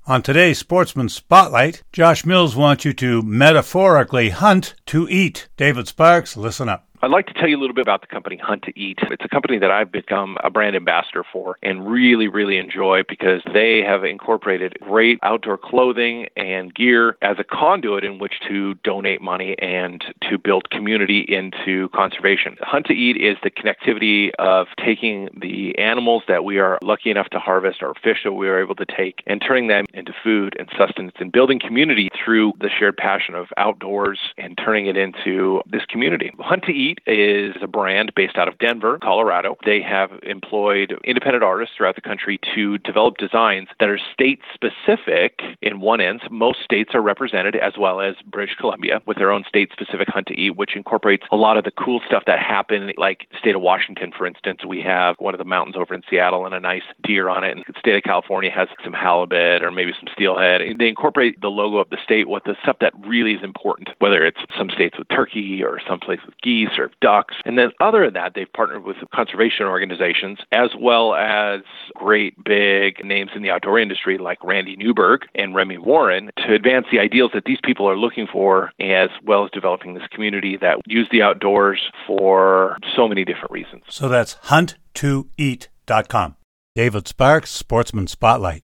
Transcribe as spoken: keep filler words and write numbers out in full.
On today's Sportsman Spotlight, Josh Mills wants you to metaphorically hunt to eat. David Sparks, listen up. I'd like to tell you a little bit about the company Hunt to Eat. It's a company that I've become a brand ambassador for and really, really enjoy because they have incorporated great outdoor clothing and gear as a conduit in which to donate money and to build community into conservation. Hunt to Eat is the connectivity of taking the animals that we are lucky enough to harvest or fish that we are able to take and turning them into food and sustenance and building community through the shared passion of outdoors and turning it into this community. Hunt to Eat is a brand based out of Denver, Colorado. They have employed independent artists throughout the country to develop designs that are state-specific in one end. Most states are represented, as well as British Columbia, with their own state-specific Hunt to Eat, which incorporates a lot of the cool stuff that happened, like the state of Washington, for instance. We have one of the mountains over in Seattle and a nice deer on it. And the state of California has some halibut or maybe some steelhead. They incorporate the logo of the state with the stuff that really is important, whether it's some states with turkey or some place with geese or ducks. And then other than that, they've partnered with conservation organizations as well as great big names in the outdoor industry like Randy Newberg and Remy Warren to advance the ideals that these people are looking for, as well as developing this community that use the outdoors for so many different reasons. So that's hunt to eat dot com. David Sparks, Sportsman Spotlight.